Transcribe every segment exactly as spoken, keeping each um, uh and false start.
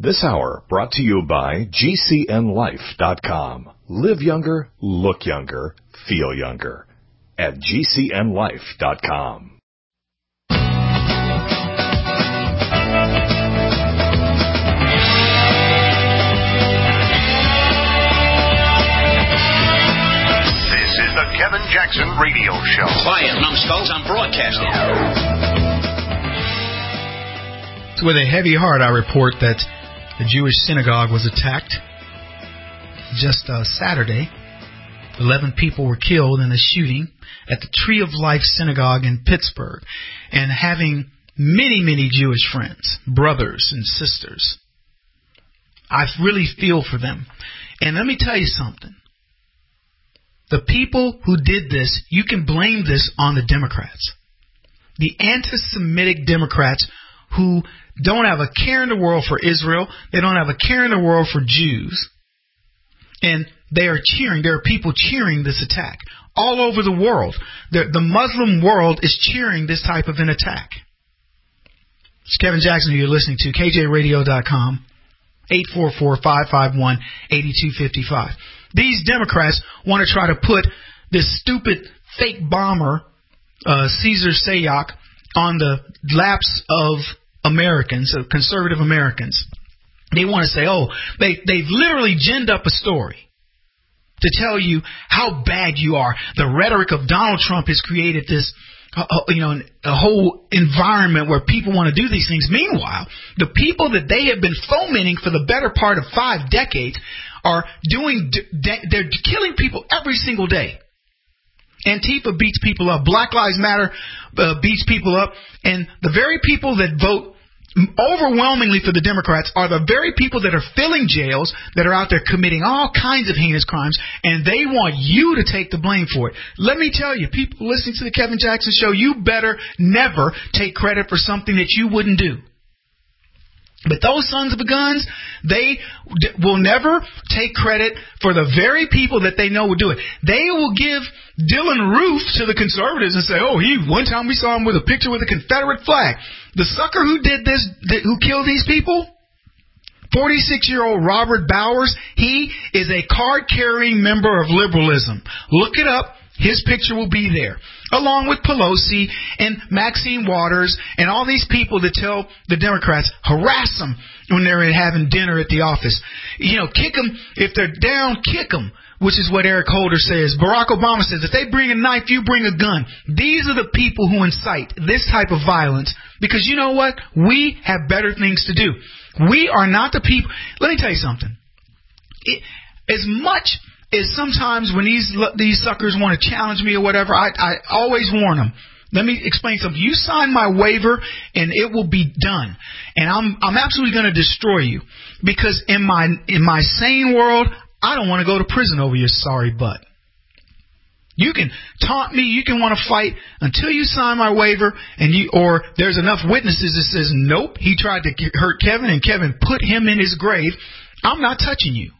This hour brought to you by G C N life dot com. Live younger, look younger, feel younger at G C N life dot com. Kevin Jackson Radio Show. Quiet, numbskulls, I'm broadcasting. With a heavy heart, I report that the Jewish synagogue was attacked just uh, Saturday. Eleven people were killed in a shooting at the Tree of Life Synagogue in Pittsburgh. And having many, many Jewish friends, brothers and sisters, I really feel for them. And let me tell you something. The people who did this, you can blame this on the Democrats. The anti-Semitic Democrats who don't have a care in the world for Israel. They don't have a care in the world for Jews. And they are cheering. There are people cheering this attack all over the world. The, the Muslim world is cheering this type of an attack. It's Kevin Jackson who you're listening to, K J radio dot com, eight four four, five five one, eight two five five. These Democrats want to try to put this stupid fake bomber, uh, Caesar Sayoc, on the laps of Americans, of conservative Americans. They want to say, oh, they, they've literally ginned up a story to tell you how bad you are. The rhetoric of Donald Trump has created this, uh, you know, a whole environment where people want to do these things. Meanwhile, the people that they have been fomenting for the better part of five decades are doing, they're killing people every single day. Antifa beats people up. Black Lives Matter uh, beats people up. And the very people that vote overwhelmingly for the Democrats are the very people that are filling jails, that are out there committing all kinds of heinous crimes, and they want you to take the blame for it. Let me tell you, people listening to the Kevin Jackson Show, you better never take credit for something that you wouldn't do. But those sons of a guns, they d- will never take credit for the very people that they know will do it. They will give Dylan Roof to the conservatives and say, oh, he one time we saw him with a picture with a Confederate flag. The sucker who did this, th- who killed these people, forty-six-year-old Robert Bowers, he is a card-carrying member of liberalism. Look it up. His picture will be there, along with Pelosi and Maxine Waters and all these people that tell the Democrats, harass them when they're having dinner at the office. You know, kick them. If they're down, kick them, which is what Eric Holder says. Barack Obama says, if they bring a knife, you bring a gun. These are the people who incite this type of violence because you know what? We have better things to do. We are not the people. Let me tell you something. It, as much is sometimes when these these suckers want to challenge me or whatever, I, I always warn them. Let me explain something. You sign my waiver and it will be done. And I'm I'm absolutely going to destroy you. Because in my in my sane world, I don't want to go to prison over your sorry butt. You can taunt me, you can want to fight until you sign my waiver and you or there's enough witnesses that says nope, he tried to hurt Kevin and Kevin put him in his grave. I'm not touching you.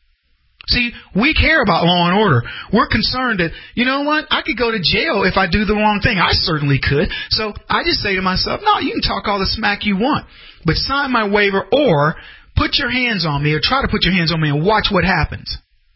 See, we care about law and order. We're concerned that, you know what, I could go to jail if I do the wrong thing. I certainly could. So I just say to myself, no, you can talk all the smack you want, but sign my waiver or put your hands on me or try to put your hands on me and watch what happens.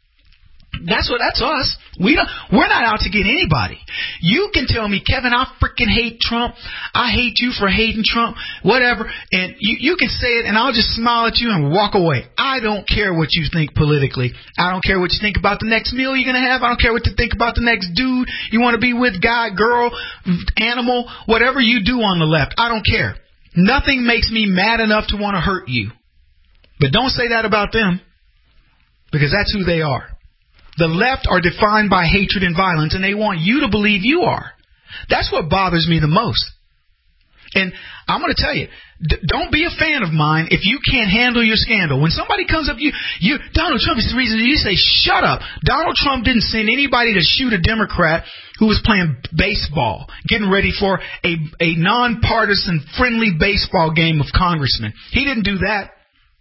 That's what, that's us. We don't, we're not out to get anybody. You can tell me, Kevin, I freaking hate Trump. I hate you for hating Trump, whatever. And you, you can say it and I'll just smile at you and walk away. I don't care what you think politically. I don't care what you think about the next meal you're going to have. I don't care what you think about the next dude you want to be with, guy, girl, animal, whatever you do on the left. I don't care. Nothing makes me mad enough to want to hurt you. But don't say that about them because that's who they are. The left are defined by hatred and violence, and they want you to believe you are. That's what bothers me the most. And I'm going to tell you, d- don't be a fan of mine if you can't handle your scandal. When somebody comes up to you, you, Donald Trump is the reason you say, shut up. Donald Trump didn't send anybody to shoot a Democrat who was playing baseball, getting ready for a, a nonpartisan, friendly baseball game of congressmen. He didn't do that.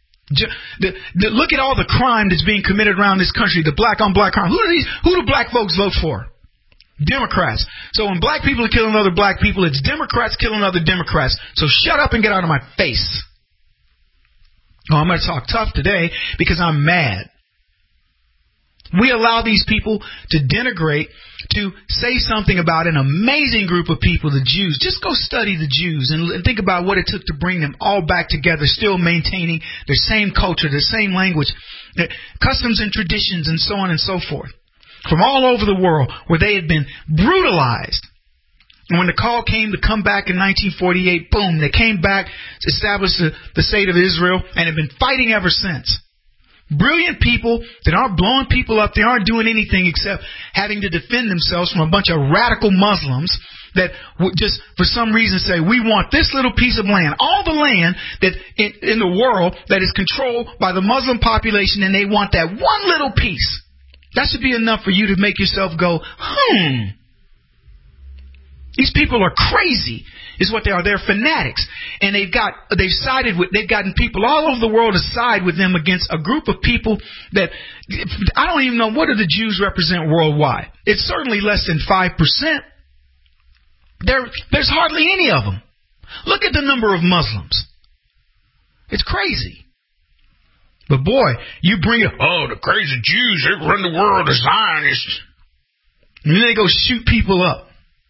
The, the, look at all the crime that's being committed around this country, the black on black crime. Who do these? Who do black folks vote for? Democrats. So when black people are killing other black people, it's Democrats killing other Democrats. So shut up and get out of my face. Oh, I'm going to talk tough today because I'm mad. We allow these people to denigrate, to say something about an amazing group of people, the Jews. Just go study the Jews and think about what it took to bring them all back together, still maintaining their same culture, their same language, their customs and traditions, and so on and so forth. From all over the world where they had been brutalized. And when the call came to come back in nineteen forty-eight, boom, they came back to establish the, the state of Israel and have been fighting ever since. Brilliant people that aren't blowing people up. They aren't doing anything except having to defend themselves from a bunch of radical Muslims that just for some reason say, we want this little piece of land, all the land that in, in the world that is controlled by the Muslim population, and they want that one little piece. That should be enough for you to make yourself go, hmm. These people are crazy, is what they are. They're fanatics, and they've got they've sided with they've gotten people all over the world to side with them against a group of people that I don't even know what do the Jews represent worldwide. It's certainly less than five percent. There, there's hardly any of them. Look at the number of Muslims. It's crazy. But boy, you bring it. Oh, the crazy Jews, they run the world, the Zionists, and then they go shoot people up.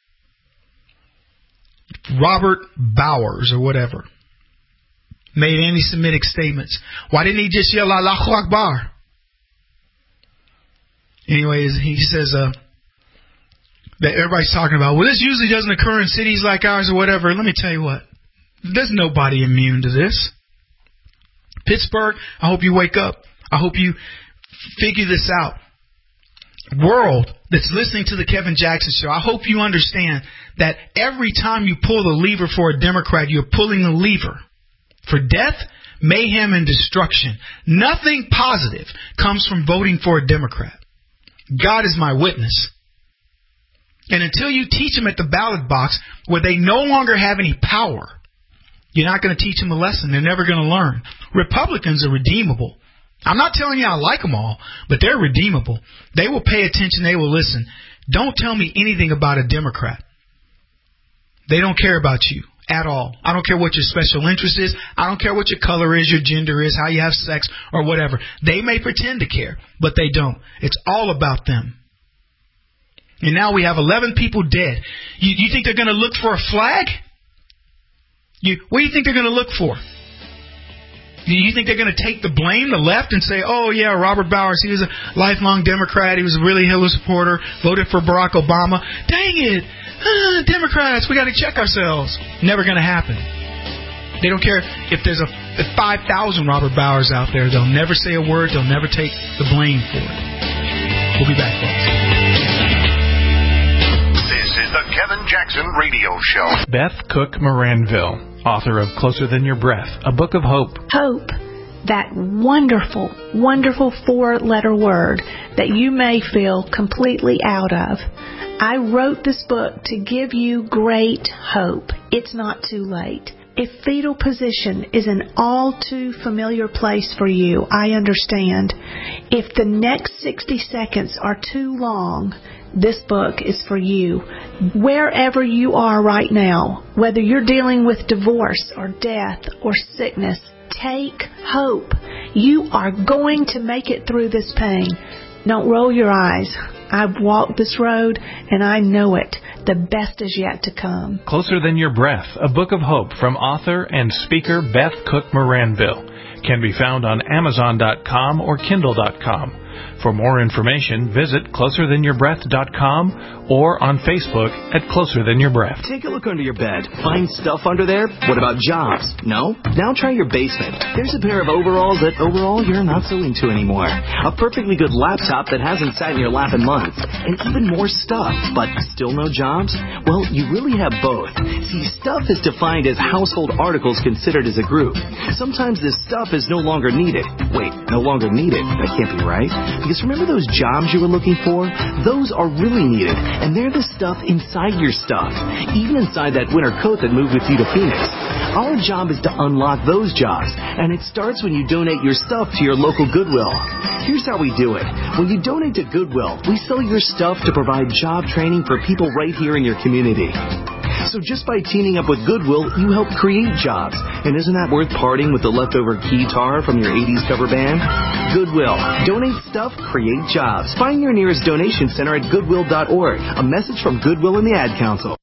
Robert Bowers or whatever made anti-Semitic statements. Why didn't he just yell Allahu Akbar? Anyways, he says uh, that everybody's talking about, well, this usually doesn't occur in cities like ours or whatever. Let me tell you what. There's nobody immune to this. Pittsburgh, I hope you wake up. I hope you figure this out. World that's listening to the Kevin Jackson Show, I hope you understand that every time you pull the lever for a Democrat, you're pulling the lever for death, mayhem, and destruction. Nothing positive comes from voting for a Democrat. God is my witness. And until you teach them at the ballot box where they no longer have any power, you're not going to teach them a lesson. They're never going to learn. Republicans are redeemable. I'm not telling you I like them all, but they're redeemable. They will pay attention. They will listen. Don't tell me anything about a Democrat. They don't care about you at all. I don't care what your special interest is. I don't care what your color is, your gender is, how you have sex, or whatever. They may pretend to care, but they don't. It's all about them. And now we have eleven people dead. You, you think they're going to look for a flag? You, what do you think they're going to look for? Do you think they're going to take the blame, the left, and say, oh, yeah, Robert Bowers, he was a lifelong Democrat. He was a really Hillary supporter, voted for Barack Obama. Dang it. Ah, Democrats, we got to check ourselves. Never going to happen. They don't care if there's a five thousand Robert Bowers out there. They'll never say a word. They'll never take the blame for it. We'll be back, folks. This is the Kevin Jackson Radio Show. Beth Cook Moranville, author of Closer Than Your Breath, a book of hope. Hope, that wonderful, wonderful four-letter word that you may feel completely out of. I wrote this book to give you great hope. It's not too late. If fetal position is an all too familiar place for you, I understand. If the next sixty seconds are too long, this book is for you. Wherever you are right now, whether you're dealing with divorce or death or sickness, take hope. You are going to make it through this pain. Don't roll your eyes. I've walked this road and I know it. The best is yet to come. Closer Than Your Breath, a book of hope from author and speaker Beth Cook Moranville, can be found on Amazon dot com or Kindle dot com. For more information, visit closer than your breath dot com or on Facebook at Closer Than Your Breath. Take a look under your bed. Find stuff under there? What about jobs? No? Now try your basement. There's a pair of overalls that overall you're not so into anymore. A perfectly good laptop that hasn't sat in your lap in months. And even more stuff, but still no jobs? Well, you really have both. See, stuff is defined as household articles considered as a group. Sometimes this stuff is no longer needed. Wait, no longer needed? That can't be right. Because remember those jobs you were looking for? Those are really needed, and they're the stuff inside your stuff, even inside that winter coat that moved with you to Phoenix. Our job is to unlock those jobs, and it starts when you donate your stuff to your local Goodwill. Here's how we do it. When you donate to Goodwill, we sell your stuff to provide job training for people right here in your community. So just by teaming up with Goodwill, you help create jobs. And isn't that worth parting with the leftover guitar from your eighties cover band? Goodwill. Donate stuff, create jobs. Find your nearest donation center at goodwill dot org. A message from Goodwill and the Ad Council.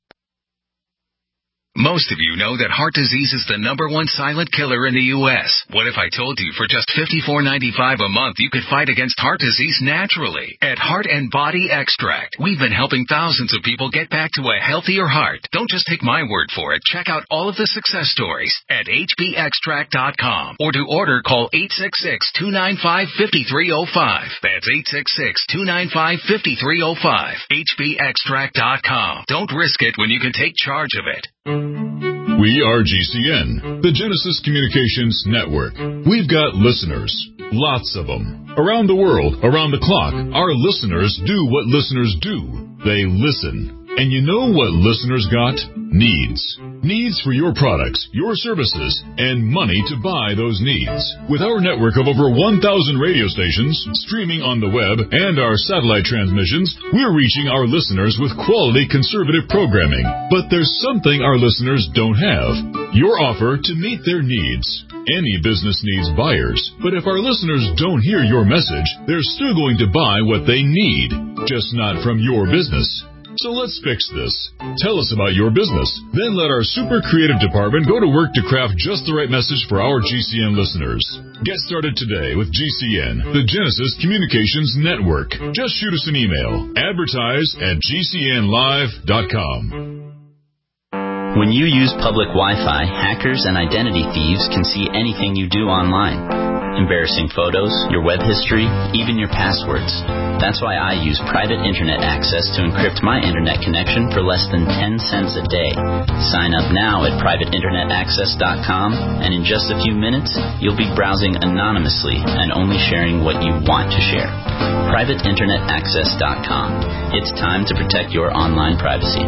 Most of you know that heart disease is the number one silent killer in the U S What if I told you for just fifty-four ninety-five a month you could fight against heart disease naturally? At Heart and Body Extract, we've been helping thousands of people get back to a healthier heart. Don't just take my word for it. Check out all of the success stories at H B extract dot com. Or to order, call eight six six, two nine five, five three zero five. That's eight six six, two nine five, five three zero five. H B extract dot com. Don't risk it when you can take charge of it. We are G C N, the Genesis Communications Network. We've got listeners, lots of them. Around the world, around the clock, our listeners do what listeners do. They listen. And you know what listeners got? Needs. Needs for your products, your services, and money to buy those needs. With our network of over one thousand radio stations, streaming on the web, and our satellite transmissions, we're reaching our listeners with quality conservative programming. But there's something our listeners don't have. Your offer to meet their needs. Any business needs buyers, but if our listeners don't hear your message, they're still going to buy what they need, just not from your business. So let's fix this. Tell us about your business. Then let our super creative department go to work to craft just the right message for our G C N listeners. Get started today with G C N, the Genesis Communications Network. Just shoot us an email. Advertise at G C N live dot com. When you use public Wi-Fi, hackers and identity thieves can see anything you do online. Embarrassing photos, your web history, even your passwords. That's why I use private internet access to encrypt my internet connection for less than ten cents a day. Sign up now at private internet access dot com, and in just a few minutes, you'll be browsing anonymously and only sharing what you want to share. private internet access dot com. It's time to protect your online privacy.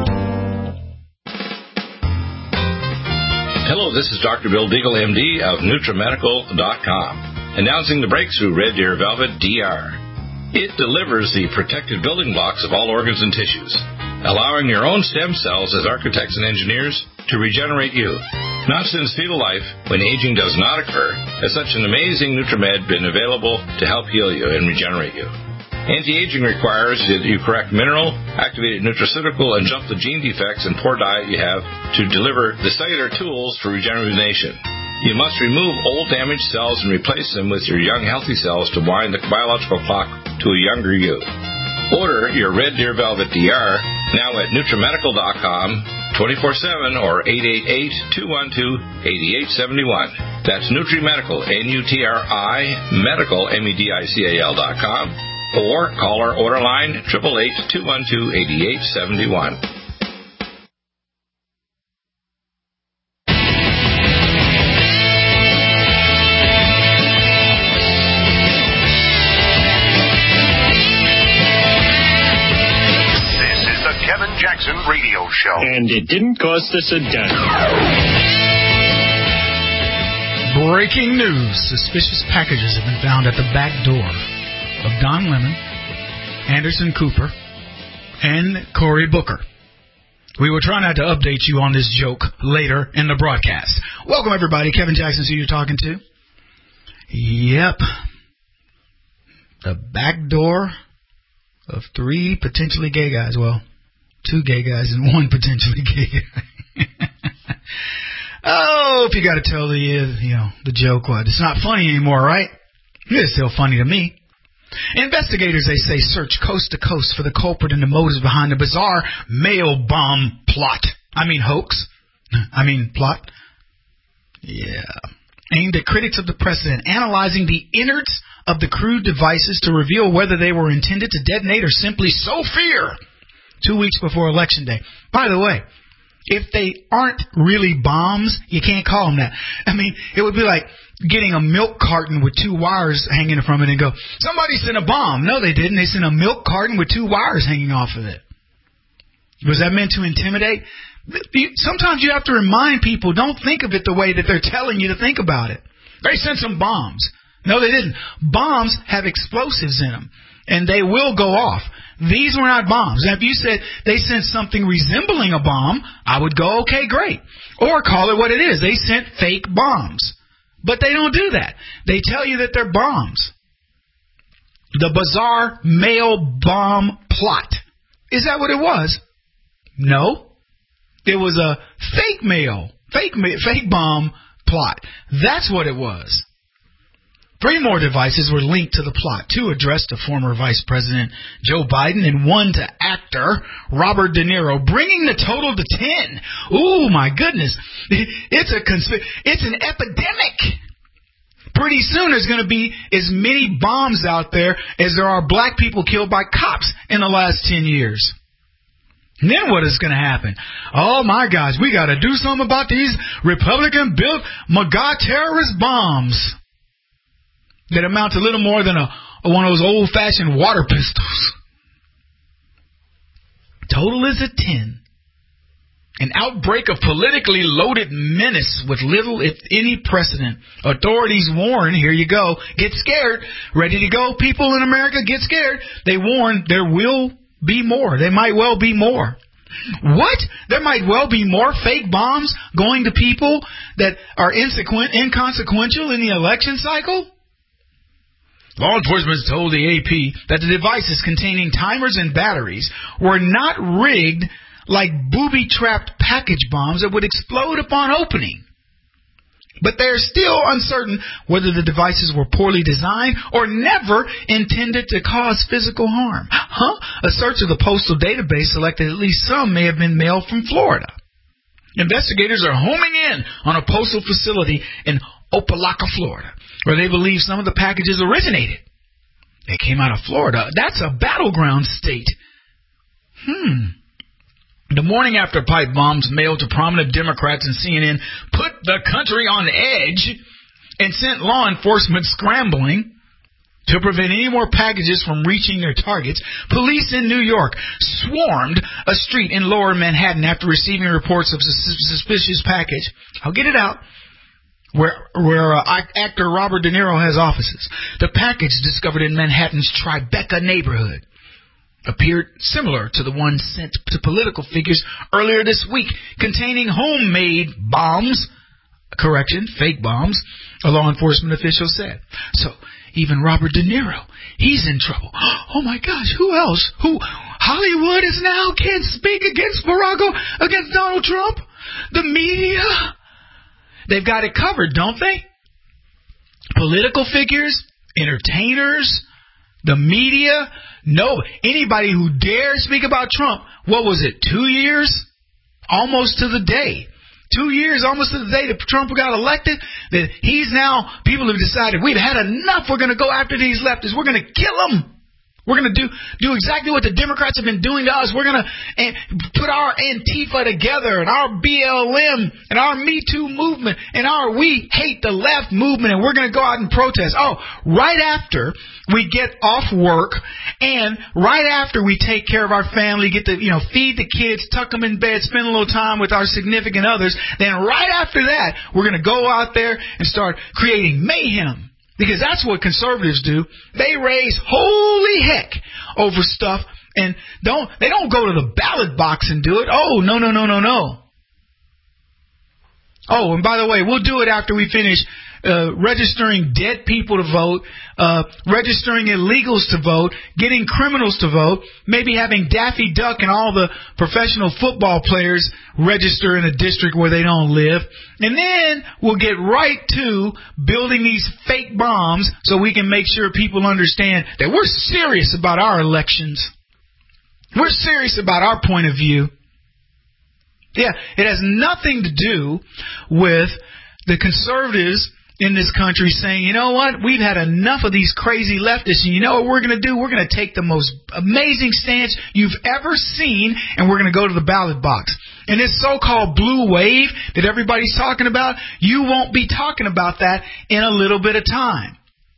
Hello, this is Doctor Bill Deagle, M D of NutriMedical dot com, announcing the breakthrough Red Deer Velvet D R. It delivers the protective building blocks of all organs and tissues, allowing your own stem cells as architects and engineers to regenerate you. Not since fetal life, when aging does not occur, has such an amazing NutriMed been available to help heal you and regenerate you. Anti-aging requires that you correct mineral, activated nutraceutical, and jump the gene defects and poor diet you have to deliver the cellular tools for regeneration. You must remove old damaged cells and replace them with your young healthy cells to wind the biological clock to a younger you. Order your Red Deer Velvet D R now at NutriMedical dot com, twenty-four seven or eight eight eight, two one two, eight eight seven one. That's NutriMedical, N U T R I, Medical, M E D I C A L dot com. Or call our order line, eight eight eight, two one two, eight eight seven one. This is the Kevin Jackson Radio Show. And it didn't cost us a dime. Breaking news. Suspicious packages have been found at the back door of Don Lemon, Anderson Cooper, and Cory Booker. We will try not to update you on this joke later in the broadcast. Welcome, everybody. Kevin Jackson's who you're talking to. Yep. The back door of three potentially gay guys. Well, two gay guys and one potentially gay guy. Oh, if you got to tell the, you know, the joke, what? It's not funny anymore, right? It's still funny to me. Investigators, they say, search coast to coast for the culprit and the motives behind the bizarre mail bomb plot. I mean hoax. I mean plot. Yeah. Aimed at critics of the president, analyzing the innards of the crude devices to reveal whether they were intended to detonate or simply sow fear two weeks before Election Day. By the way, if they aren't really bombs, you can't call them that. I mean, it would be like getting a milk carton with two wires hanging from it and go, somebody sent a bomb. No, they didn't. They sent a milk carton with two wires hanging off of it. Was that meant to intimidate? Sometimes you have to remind people, don't think of it the way that they're telling you to think about it. They sent some bombs. No, they didn't. Bombs have explosives in them. and they will go off. These were not bombs. Now, if you said they sent something resembling a bomb, I would go, okay, great. Or call it what it is. They sent fake bombs. But they don't do that. They tell you that they're bombs. The bizarre mail bomb plot. Is that what it was? No. It was a fake mail, fake ma- fake bomb plot. That's what it was. Three more devices were linked to the plot. Two addressed to former Vice President Joe Biden and one to actor Robert De Niro, bringing the total to ten. Ooh, my goodness. It's a consp- it's an epidemic. Pretty soon there's going to be as many bombs out there as there are black people killed by cops in the last ten years. And then what is going to happen? Oh, my gosh, we got to do something about these Republican-built MAGA terrorist bombs that amount to little more than a, one of those old-fashioned water pistols. Total is a ten. An outbreak of politically loaded menace with little, if any, precedent. Authorities warn, here you go, get scared. Ready to go, people in America, get scared. They warn there will be more. There might well be more. What? There might well be more fake bombs going to people that are insequen- inconsequential in the election cycle? Law enforcement told the A P that the devices containing timers and batteries were not rigged like booby-trapped package bombs that would explode upon opening. But they're still uncertain whether the devices were poorly designed or never intended to cause physical harm. Huh? A search of the postal database selected at least some may have been mailed from Florida. Investigators are homing in on a postal facility in Opelika, Florida, where they believe some of the packages originated. They came out of Florida. That's a battleground state. Hmm. The morning after pipe bombs mailed to prominent Democrats and C N N put the country on edge and sent law enforcement scrambling to prevent any more packages from reaching their targets, police in New York swarmed a street in Lower Manhattan after receiving reports of a suspicious package. I'll get it out. Where, where uh, actor Robert De Niro has offices. The package discovered in Manhattan's Tribeca neighborhood appeared similar to the one sent to political figures earlier this week, containing homemade bombs. Correction, fake bombs, a law enforcement official said. So, even Robert De Niro, he's in trouble. Oh my gosh, who else? Who? Hollywood is now can't speak against Barack Obama, against Donald Trump? The media? They've got it covered, don't they? Political figures, entertainers, the media, no, anybody who dares speak about Trump, what was it, two years? Almost to the day. Two years, almost to the day that Trump got elected, that he's now, people have decided, we've had enough, we're going to go after these leftists, we're going to kill them. We're going to do do exactly what the Democrats have been doing to us. We're going to uh, put our Antifa together and our B L M and our Me Too movement and our We Hate the Left movement, and we're going to go out and protest. Oh, right after we get off work and right after we take care of our family, get to, you know, feed the kids, tuck them in bed, spend a little time with our significant others, then right after that, we're going to go out there and start creating mayhem. Because that's what conservatives do. They raise holy heck over stuff and don't they don't go to the ballot box and do it. Oh, no, no, no, no, no. Oh, and by the way, we'll do it after we finish uh, registering dead people to vote, uh, registering illegals to vote, getting criminals to vote, maybe having Daffy Duck and all the professional football players register in a district where they don't live. And then we'll get right to building these fake bombs so we can make sure people understand that we're serious about our elections. We're serious about our point of view. Yeah, it has nothing to do with the conservatives in this country saying, you know what, we've had enough of these crazy leftists, and you know what we're going to do? We're going to take the most amazing stance you've ever seen, and we're going to go to the ballot box. And this so-called blue wave that everybody's talking about, you won't be talking about that in a little bit of time.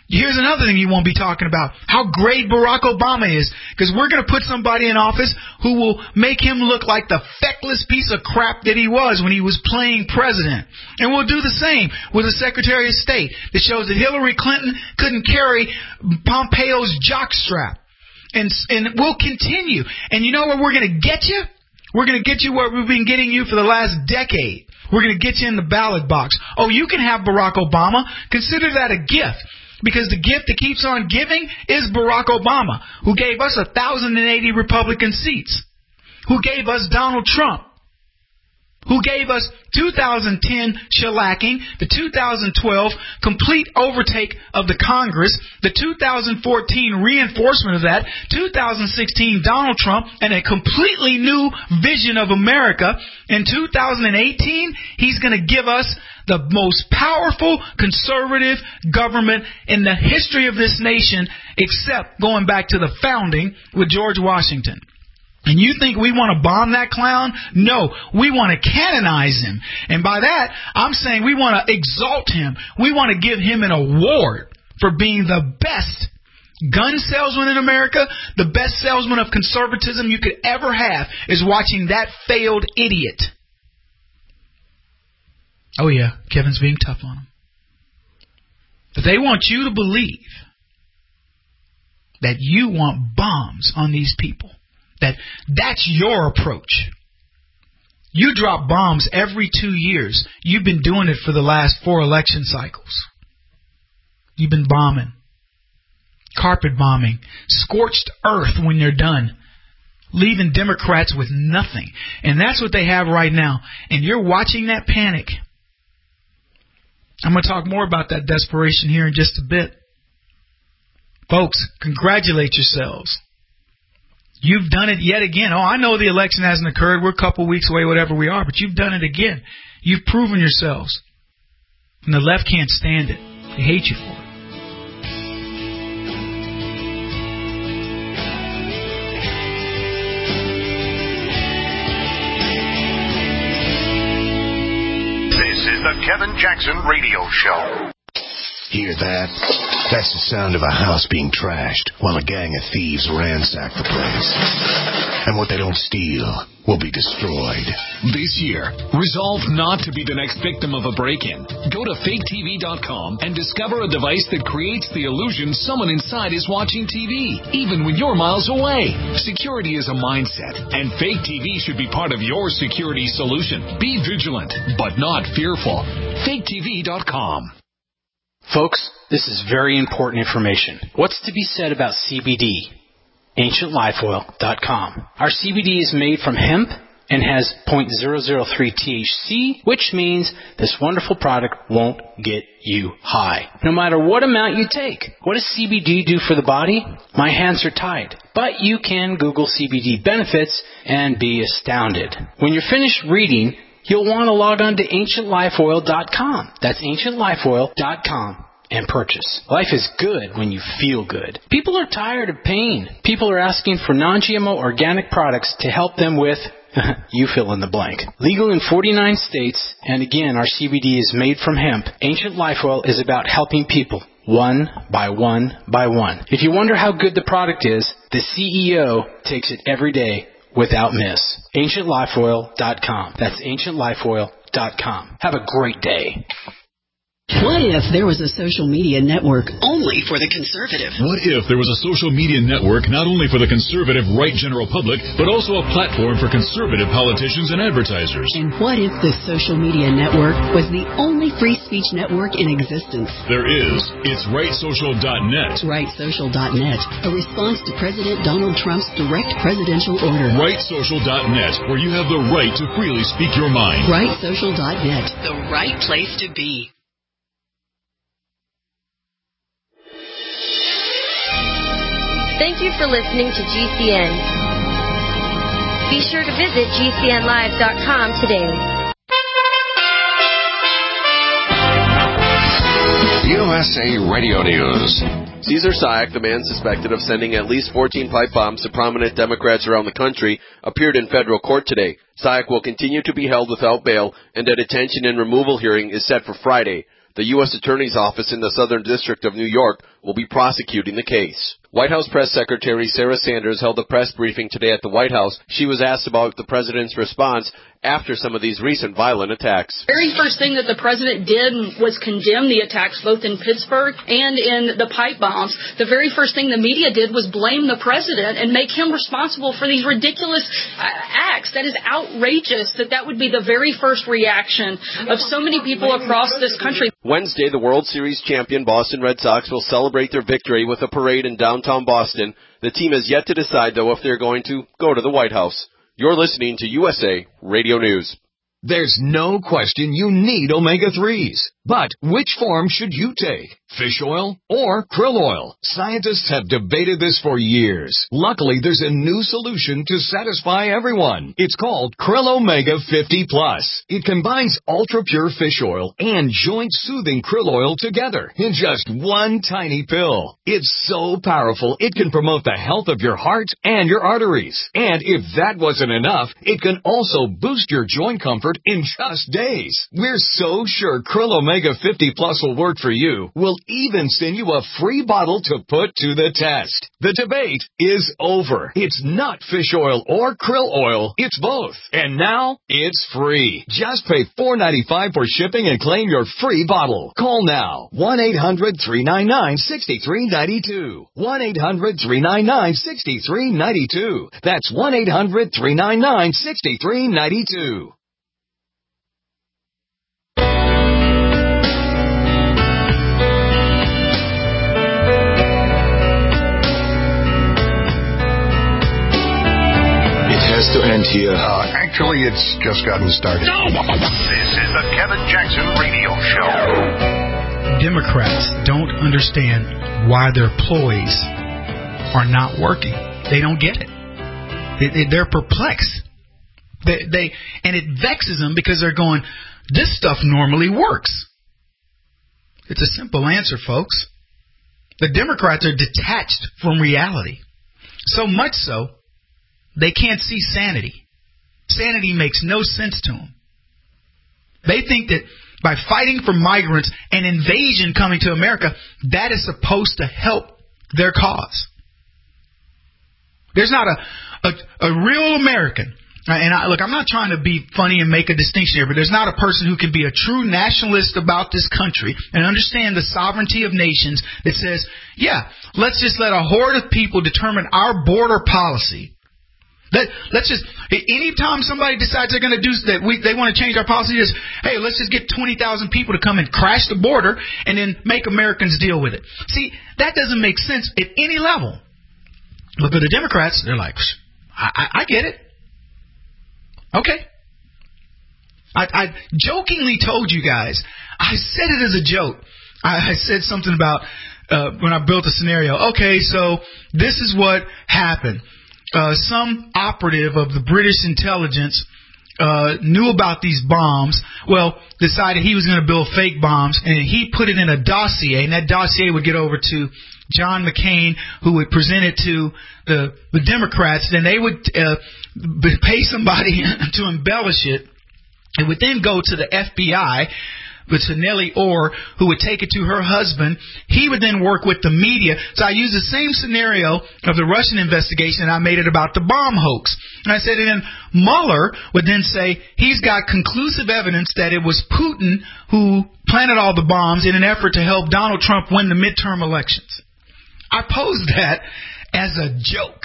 Here's another thing you won't be talking about, how great Barack Obama is, because we're going to put somebody in office who will make him look like the feckless piece of crap that he was when he was playing president. And we'll do the same with the Secretary of State that shows that Hillary Clinton couldn't carry Pompeo's jockstrap. And, and we'll continue. And you know where we're going to get you? We're going to get you where we've been getting you for the last decade. We're going to get you in the ballot box. Oh, you can have Barack Obama. Consider that a gift. Because the gift that keeps on giving is Barack Obama, who gave us one thousand eighty Republican seats, who gave us Donald Trump, who gave us two thousand ten shellacking, the two thousand twelve complete overtake of the Congress, the two thousand fourteen reinforcement of that, two thousand sixteen Donald Trump, and a completely new vision of America. In two thousand eighteen, he's going to give us the most powerful conservative government in the history of this nation, except going back to the founding with George Washington. And you think we want to bomb that clown? No, we want to canonize him. And by that, I'm saying we want to exalt him. We want to give him an award for being the best gun salesman in America. The best salesman of conservatism you could ever have is watching that failed idiot. Oh, yeah, Kevin's being tough on them. But they want you to believe that you want bombs on these people. That that's your approach. You drop bombs every two years. You've been doing it for the last four election cycles. You've been bombing. Carpet bombing. Scorched earth when you're done. Leaving Democrats with nothing. And that's what they have right now. And you're watching that panic. I'm going to talk more about that desperation here in just a bit. Folks, congratulate yourselves. You've done it yet again. Oh, I know the election hasn't occurred. We're a couple weeks away, whatever we are, but you've done it again. You've proven yourselves. And the left can't stand it. They hate you for it. This is the Kevin Jackson Radio Show. Hear that? That's the sound of a house being trashed while a gang of thieves ransack the place. And what they don't steal will be destroyed. This year, resolve not to be the next victim of a break-in. Go to fake T V dot com and discover a device that creates the illusion someone inside is watching T V, even when you're miles away. Security is a mindset, and Fake T V should be part of your security solution. Be vigilant, but not fearful. fake T V dot com. Folks, this is very important information. What's to be said about C B D? ancient life oil dot com. Our C B D is made from hemp and has zero point zero zero three T H C, which means this wonderful product won't get you high, no matter what amount you take. What does C B D do for the body? My hands are tied. But you can Google C B D benefits and be astounded. When you're finished reading, you'll want to log on to ancient life oil dot com. That's ancient life oil dot com and purchase. Life is good when you feel good. People are tired of pain. People are asking for non G M O organic products to help them with, you fill in the blank. Legal in forty-nine states, and again, our C B D is made from hemp. Ancient Life Oil is about helping people one by one by one. If you wonder how good the product is, the C E O takes it every day without miss. ancient life oil dot com. That's ancient life oil dot com. Have a great day. What if there was a social media network only for the conservative? What if there was a social media network not only for the conservative right general public, but also a platform for conservative politicians and advertisers? And what if this social media network was the only free speech network in existence? There is. It's right social dot net. right social dot net, a response to President Donald Trump's direct presidential order. right social dot net, where you have the right to freely speak your mind. right social dot net, the right place to be. Thank you for listening to G C N. Be sure to visit G C N live dot com today. U S A Radio News. Cesar Sayoc, the man suspected of sending at least fourteen pipe bombs to prominent Democrats around the country, appeared in federal court today. Sayoc will continue to be held without bail, and a detention and removal hearing is set for Friday. The U S Attorney's Office in the Southern District of New York will be prosecuting the case. White House Press Secretary Sarah Sanders held a press briefing today at the White House. She was asked about the president's response after some of these recent violent attacks. The very first thing that the president did was condemn the attacks both in Pittsburgh and in the pipe bombs. The very first thing the media did was blame the president and make him responsible for these ridiculous uh, acts. That is outrageous that that would be the very first reaction of so many people across this country. Wednesday, the World Series champion Boston Red Sox will celebrate their victory with a parade in downtown Boston. The team has yet to decide, though, if they're going to go to the White House. You're listening to U S A Radio News. There's no question you need omega threes. But which form should you take? Fish oil or krill oil? Scientists have debated this for years. Luckily, there's a new solution to satisfy everyone. It's called Krill Omega fifty plus. It combines ultra-pure fish oil and joint-soothing krill oil together in just one tiny pill. It's so powerful, it can promote the health of your heart and your arteries. And if that wasn't enough, it can also boost your joint comfort in just days. We're so sure Krill Omega fifty plus will work for you. We'll even send you a free bottle to put to the test. The debate is over. It's not fish oil or krill oil. It's both. And now, it's free. Just pay four dollars and ninety-five cents for shipping and claim your free bottle. Call now. one eight hundred three nine nine six three nine two. one eight hundred three nine nine six three nine two. That's one eight hundred three nine nine six three nine two. Has to end here. Uh, actually, it's just gotten started. This is the Kevin Jackson Radio Show. Democrats don't understand why their ploys are not working. They don't get it. They, they, they're perplexed. They, they and it vexes them because they're going, this stuff normally works. It's a simple answer, folks. The Democrats are detached from reality. So much so, they can't see sanity. Sanity makes no sense to them. They think that by fighting for migrants and invasion coming to America, that is supposed to help their cause. There's not a, a, a real American. And I, look, I'm not trying to be funny and make a distinction here, but there's not a person who can be a true nationalist about this country and understand the sovereignty of nations that says, yeah, let's just let a horde of people determine our border policy. Let, let's just, anytime somebody decides they're going to do that, we, they want to change our policy, just, hey, let's just get twenty thousand people to come and crash the border and then make Americans deal with it. See, that doesn't make sense at any level. But for the Democrats, they're like, I, I, I get it. Okay. I, I jokingly told you guys, I said it as a joke. I, I said something about uh, when I built a scenario. Okay, so this is what happened. Uh, some operative of the British intelligence uh, knew about these bombs, well, decided he was going to build fake bombs, and he put it in a dossier, and that dossier would get over to John McCain, who would present it to the, the Democrats. Then they would uh, pay somebody to embellish it. It would then go to the F B I, with Nellie Orr, who would take it to her husband. He would then work with the media. So I used the same scenario of the Russian investigation, and I made it about the bomb hoax. And I said, and then Mueller would then say he's got conclusive evidence that it was Putin who planted all the bombs in an effort to help Donald Trump win the midterm elections. I posed that as a joke.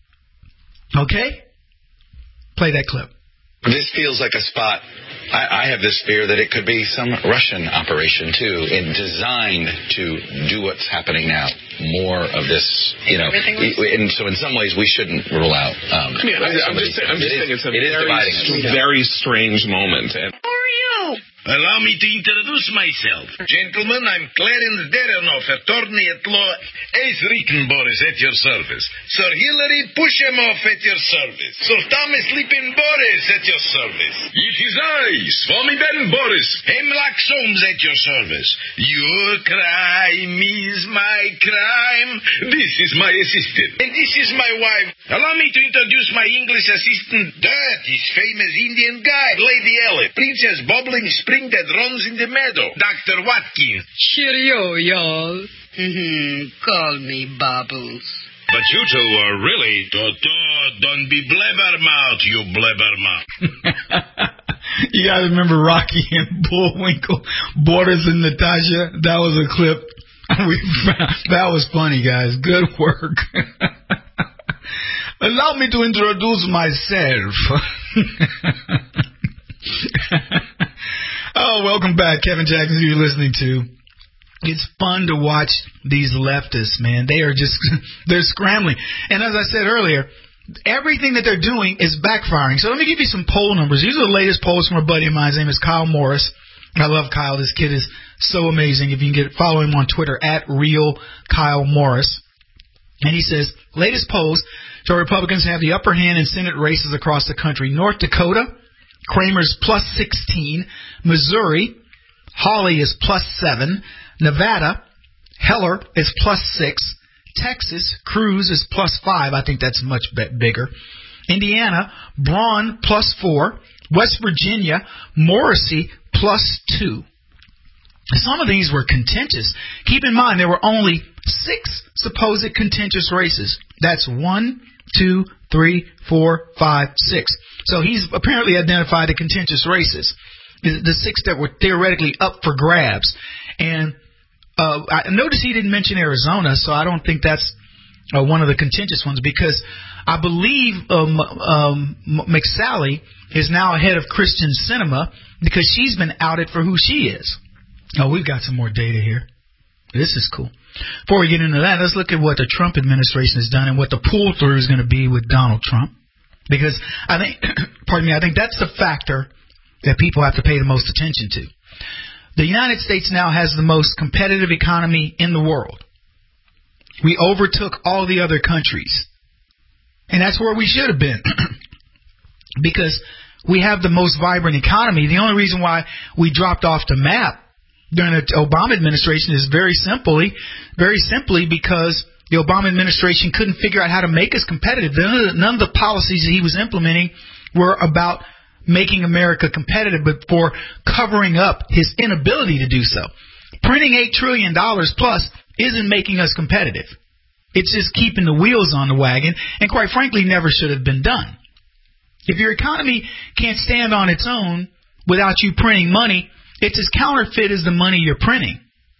Okay? Play that clip. This feels like a spot. I, I have this fear that it could be some Russian operation, too, and designed to do what's happening now. More of this, you know. And so in some ways, we shouldn't rule out. Um, I mean, I, I'm just, I'm just saying it's a it very, very strange moment. And who are you? Allow me to introduce myself. Gentlemen, I'm Clarence Derenov, attorney at law, Ace Rickenboris at your service. Sir Hilary Pushemov at your service. Sir Thomas Lipin Boris at your service. It is I, Swami Ben Boris. Hemlock Soames at your service. Your crime is my crime. This is my assistant. And this is my wife. Allow me to introduce my English assistant, that is famous Indian guide, Lady Ellen. Princess Bubbling Spring spring that runs in the meadow. Doctor Watkins. Cheerio, y'all. Mm-hmm. Call me Bubbles. But you two are really... Toto, don't be blabbermouth, you blabbermouth. You guys remember Rocky and Bullwinkle, Borders and Natasha? That was a clip. We found. That was funny, guys. Good work. Allow me to introduce myself. Oh, welcome back. Kevin Jackson, who you're listening to. It's fun to watch these leftists, man. They are just, they're scrambling. And as I said earlier, everything that they're doing is backfiring. So let me give you some poll numbers. These are the latest polls from a buddy of mine. His name is Kyle Morris. I love Kyle. This kid is so amazing. If you can get follow him on Twitter, at Real Kyle Morris. And he says, latest polls show Republicans have the upper hand in Senate races across the country. North Dakota, Kramer's plus sixteen. Missouri, Hawley is plus seven. Nevada, Heller is plus six. Texas, Cruz is plus five. I think that's much bigger. Indiana, Braun plus four. West Virginia, Morrissey plus two. Some of these were contentious. Keep in mind, there were only six supposed contentious races. That's one, two, three, four, five, six. So he's apparently identified the contentious races, the, the six that were theoretically up for grabs. And uh, I noticed he didn't mention Arizona, so I don't think that's uh, one of the contentious ones, because I believe um, um, McSally is now ahead of Christian Cinema because she's been outed for who she is. Oh, we've got some more data here. This is cool. Before we get into that, let's look at what the Trump administration has done and what the pull-through is going to be with Donald Trump. Because I think, pardon me, I think that's the factor that people have to pay the most attention to. The United States now has the most competitive economy in the world. We overtook all the other countries. And that's where we should have been. Because we have the most vibrant economy. The only reason why we dropped off the map during the Obama administration is very simply, very simply because the Obama administration couldn't figure out how to make us competitive. None of the, none of the policies that he was implementing were about making America competitive, but for covering up his inability to do so. Printing eight trillion dollars plus isn't making us competitive. It's just keeping the wheels on the wagon, and quite frankly, never should have been done. If your economy can't stand on its own without you printing money, it's as counterfeit as the money you're printing.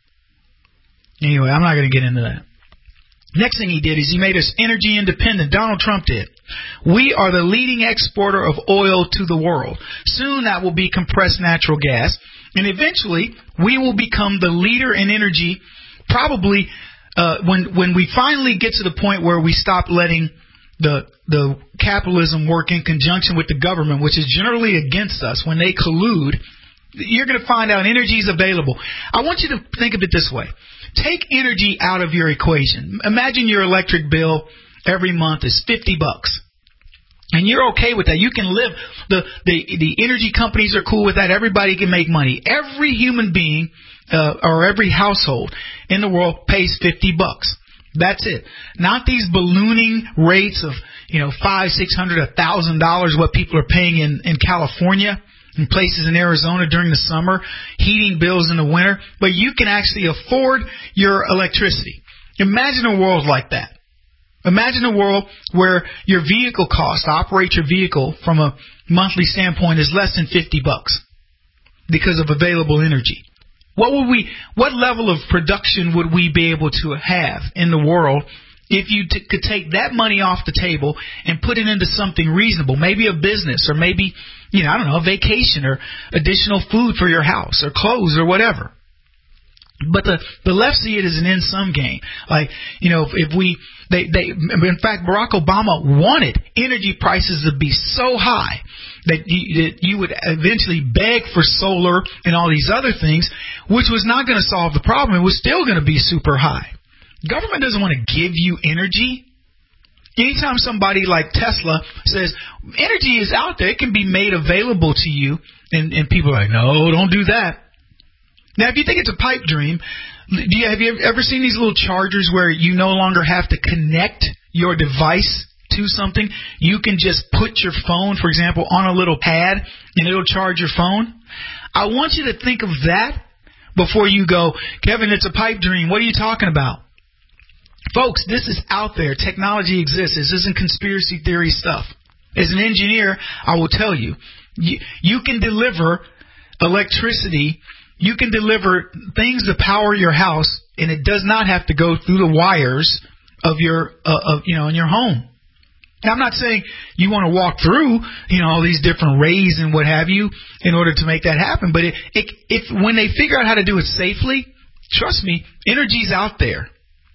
Anyway, I'm not going to get into that. Next thing he did is he made us energy independent. Donald Trump did. We are the leading exporter of oil to the world. Soon that will be compressed natural gas. And eventually we will become the leader in energy, probably uh, when when we finally get to the point where we stop letting the the capitalism work in conjunction with the government, which is generally against us. When they collude, you're going to find out energy is available. I want you to think of it this way. Take energy out of your equation. Imagine your electric bill every month is fifty bucks. And you're okay with that. You can live. The, the, the energy companies are cool with that. Everybody can make money. Every human being uh, or every household in the world pays fifty bucks. That's it. Not these ballooning rates of, you know, five, six hundred, a thousand dollars what people are paying in, in California, in places in Arizona during the summer, heating bills in the winter, but you can actually afford your electricity. Imagine a world like that. Imagine a world where your vehicle cost to operate your vehicle from a monthly standpoint is less than fifty bucks because of available energy. What would we, what level of production would we be able to have in the world if you t- could take that money off the table and put it into something reasonable, maybe a business or maybe, you know, I don't know, a vacation or additional food for your house or clothes or whatever. But the, the left see it as an in-sum game. Like, you know, if, if we, they, they, in fact, Barack Obama wanted energy prices to be so high that you, that you would eventually beg for solar and all these other things, which was not going to solve the problem. It was still going to be super high. Government doesn't want to give you energy. Anytime somebody like Tesla says, energy is out there, it can be made available to you, and, and people are like, no, don't do that. Now, if you think it's a pipe dream, do you, have you ever seen these little chargers where you no longer have to connect your device to something? You can just put your phone, for example, on a little pad, and it'll charge your phone. I want you to think of that before you go, Kevin, it's a pipe dream. What are you talking about? Folks, this is out there. Technology exists. This isn't conspiracy theory stuff. As an engineer, I will tell you, you, you can deliver electricity. You can deliver things to power your house, and it does not have to go through the wires of your, uh, of you know, in your home. Now, I'm not saying you want to walk through, you know, all these different rays and what have you in order to make that happen. But it, it, if when they figure out how to do it safely, trust me, energy's out there.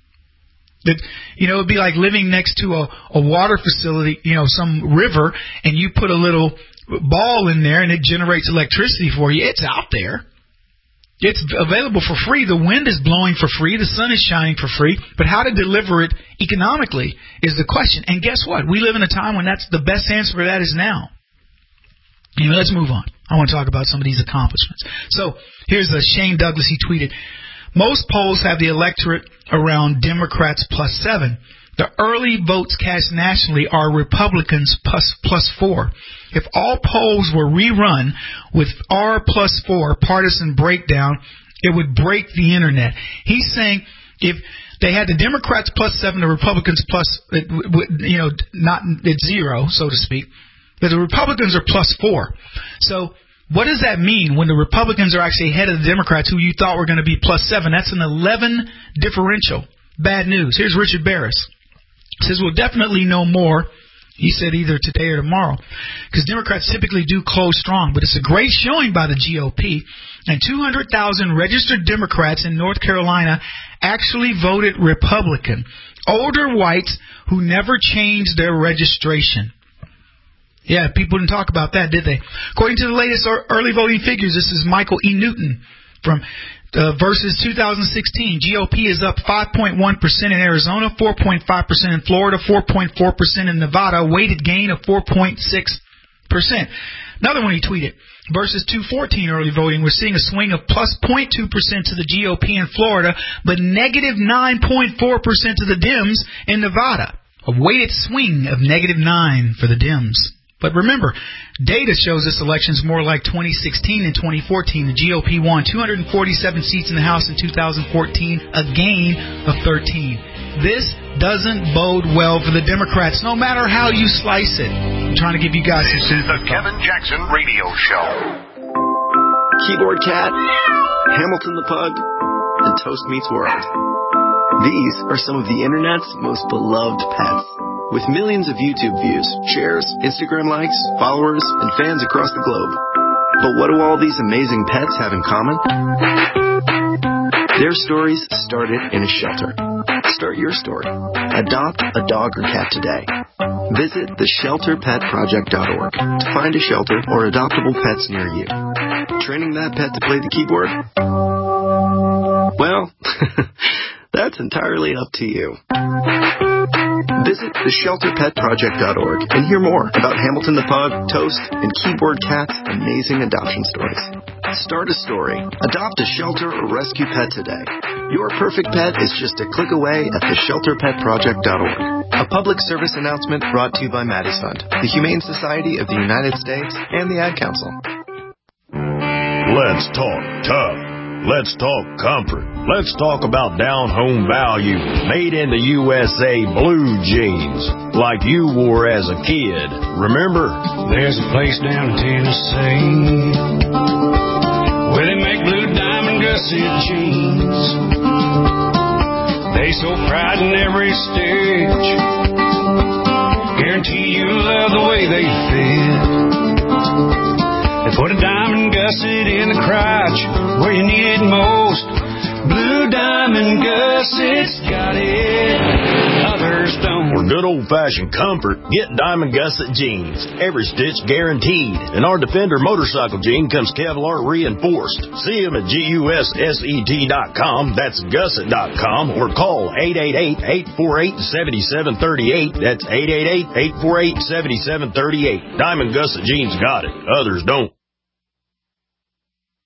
That, you know, it'd be like living next to a, a water facility, you know, some river, and you put a little ball in there and it generates electricity for you. It's out there. It's available for free. The wind is blowing for free. The sun is shining for free. But how to deliver it economically is the question. And guess what? We live in a time when that's the best answer for that is now. Anyway, let's move on. I want to talk about some of these accomplishments. So here's a Shane Douglas. He tweeted, most polls have the electorate around Democrats plus seven. The early votes cast nationally are Republicans plus, plus four. If all polls were rerun with R plus four partisan breakdown, it would break the internet. He's saying if they had the Democrats plus seven, the Republicans plus, you know, not at zero, so to speak, but the Republicans are plus four. So what does that mean when the Republicans are actually ahead of the Democrats who you thought were going to be plus seven? That's an eleven differential. Bad news. Here's Richard Barris. He says we'll definitely know more. He said either today or tomorrow, because Democrats typically do close strong. But it's a great showing by the G O P, and two hundred thousand registered Democrats in North Carolina actually voted Republican. Older whites who never changed their registration. Yeah, people didn't talk about that, did they? According to the latest early voting figures, this is Michael E. Newton from Uh, versus two thousand sixteen, G O P is up five point one percent in Arizona, four point five percent in Florida, four point four percent in Nevada, weighted gain of four point six percent. Another one he tweeted, versus two fourteen early voting, we're seeing a swing of plus zero point two percent to the G O P in Florida, but negative nine point four percent to the Dems in Nevada. A weighted swing of negative nine for the Dems. But remember, data shows this election's more like twenty sixteen and twenty fourteen. The G O P won two hundred forty-seven seats in the House in two thousand fourteen, a gain of thirteen. This doesn't bode well for the Democrats, no matter how you slice it. I'm trying to give you guys This some is the Kevin Jackson Radio Show. Keyboard Cat, Hamilton the Pug, and Toast Meets World. These are some of the Internet's most beloved pets. With millions of YouTube views, shares, Instagram likes, followers, and fans across the globe. But what do all these amazing pets have in common? Their stories started in a shelter. Start your story. Adopt a dog or cat today. Visit the shelter pet project dot org to find a shelter or adoptable pets near you. Training that pet to play the keyboard? Well, that's entirely up to you. Visit the shelter pet project dot org and hear more about Hamilton the Pug, Toast, and Keyboard Cat's amazing adoption stories. Start a story. Adopt a shelter or rescue pet today. Your perfect pet is just a click away at the shelter pet project dot org. A public service announcement brought to you by Maddie's Fund, the Humane Society of the United States, and the Ad Council. Let's talk tough. Let's talk comfort. Let's talk about down-home value, made in the U S A blue jeans, like you wore as a kid. Remember? There's a place down in Tennessee where they make blue diamond gusset jeans. They so pride in every stitch, guarantee you love the way they fit. They put a diamond gusset in the crotch where you need it most. Blue diamond gussets got it, others don't. For good old-fashioned comfort, get Diamond Gusset jeans. Every stitch guaranteed. And our Defender motorcycle jean comes Kevlar reinforced. See them at gusset dot com. That's gusset dot com. Or call eight eight eight, eight four eight, seven seven three eight. That's eight eight eight, eight four eight, seven seven three eight. Diamond Gusset jeans got it. Others don't.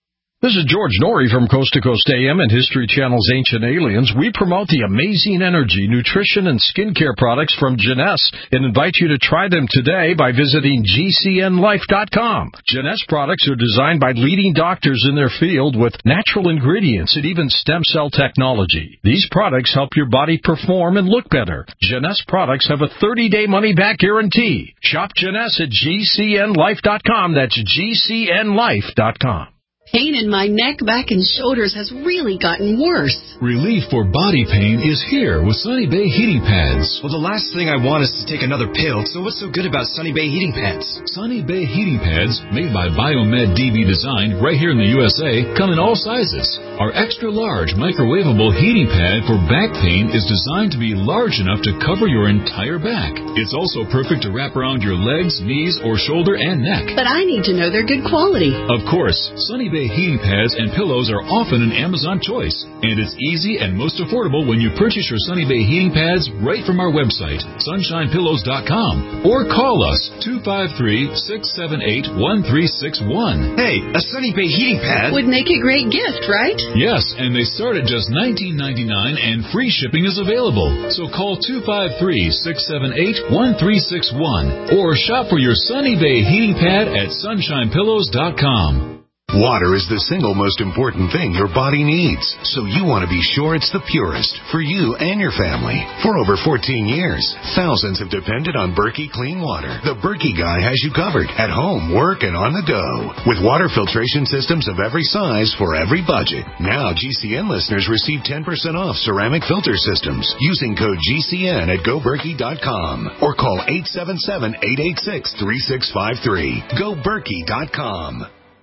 This is George Norrie from Coast to Coast A M and History Channel's Ancient Aliens. We promote the amazing energy, nutrition, and skincare products from Jeunesse and invite you to try them today by visiting G C N life dot com. Jeunesse products are designed by leading doctors in their field with natural ingredients and even stem cell technology. These products help your body perform and look better. Jeunesse products have a thirty-day money-back guarantee. Shop Jeunesse at G C N life dot com. That's G C N life dot com. Pain in my neck, back, and shoulders has really gotten worse. Relief for body pain is here with Sunny Bay heating pads. Well, the last thing I want is to take another pill, so what's so good about Sunny Bay heating pads? Sunny Bay heating pads, made by Biomed D B Design right here in the U S A, come in all sizes. Our extra large microwavable heating pad for back pain is designed to be large enough to cover your entire back. It's also perfect to wrap around your legs, knees, or shoulder and neck. But I need to know they're good quality. Of course, Sunny Bay heating pads and pillows are often an Amazon choice, and it's easy and most affordable when you purchase your Sunny Bay heating pads right from our website, sunshine pillows dot com, or call us two five three, six seven eight, one three six one. Hey, a Sunny Bay heating pad would make a great gift, right? Yes, and they start at just nineteen ninety-nine, and free shipping is available. So call two five three, six seven eight, one three six one or shop for your Sunny Bay heating pad at sunshine pillows dot com. Water is the single most important thing your body needs, so you want to be sure it's the purest for you and your family. For over fourteen years, thousands have depended on Berkey Clean Water. The Berkey guy has you covered at home, work, and on the go. With water filtration systems of every size for every budget. Now G C N listeners receive ten percent off ceramic filter systems using code G C N at go berkey dot com or call eight seven seven, eight eight six, three six five three. go berkey dot com.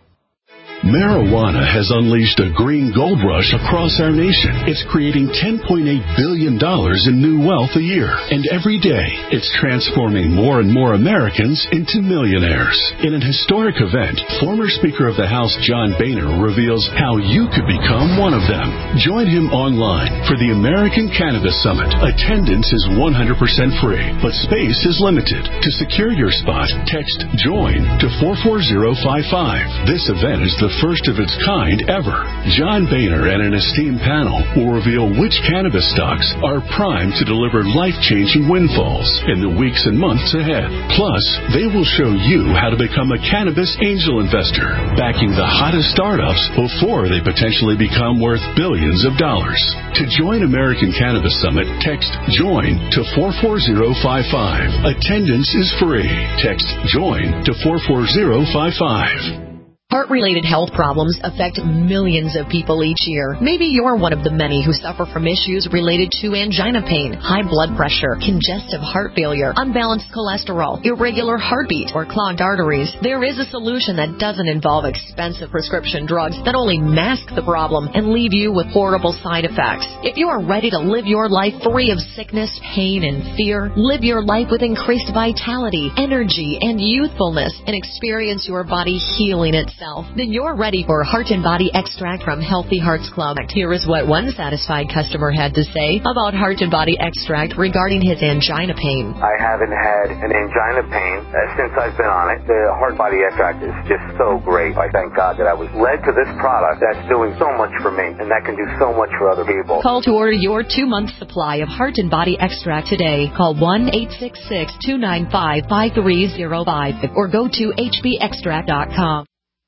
Marijuana has unleashed a green gold rush across our nation. It's creating ten point eight billion dollars in new wealth a year. And every day, it's transforming more and more Americans into millionaires. In an historic event, former Speaker of the House John Boehner reveals how you could become one of them. Join him online for the American Cannabis Summit. Attendance is one hundred percent free, but space is limited. To secure your spot, text JOIN to four four zero five five. This event is the first of its kind ever. John Boehner and an esteemed panel will reveal which cannabis stocks are primed to deliver life-changing windfalls in the weeks and months ahead. Plus, they will show you how to become a cannabis angel investor, backing the hottest startups before they potentially become worth billions of dollars. To join American Cannabis Summit, text JOIN to four four zero five five. Attendance is free. Text JOIN to four four zero five five. Heart-related health problems affect millions of people each year. Maybe you're one of the many who suffer from issues related to angina pain, high blood pressure, congestive heart failure, unbalanced cholesterol, irregular heartbeat, or clogged arteries. There is a solution that doesn't involve expensive prescription drugs that only mask the problem and leave you with horrible side effects. If you are ready to live your life free of sickness, pain, and fear, live your life with increased vitality, energy, and youthfulness, and experience your body healing itself, then you're ready for Heart and Body Extract from Healthy Hearts Club. Here is what one satisfied customer had to say about Heart and Body Extract regarding his angina pain. I haven't had an angina pain uh, since I've been on it. The Heart and Body Extract is just so great. I thank God that I was led to this product that's doing so much for me and that can do so much for other people. Call to order your two-month supply of Heart and Body Extract today. Call one eight six six, two nine five, five three zero five or go to H B extract dot com.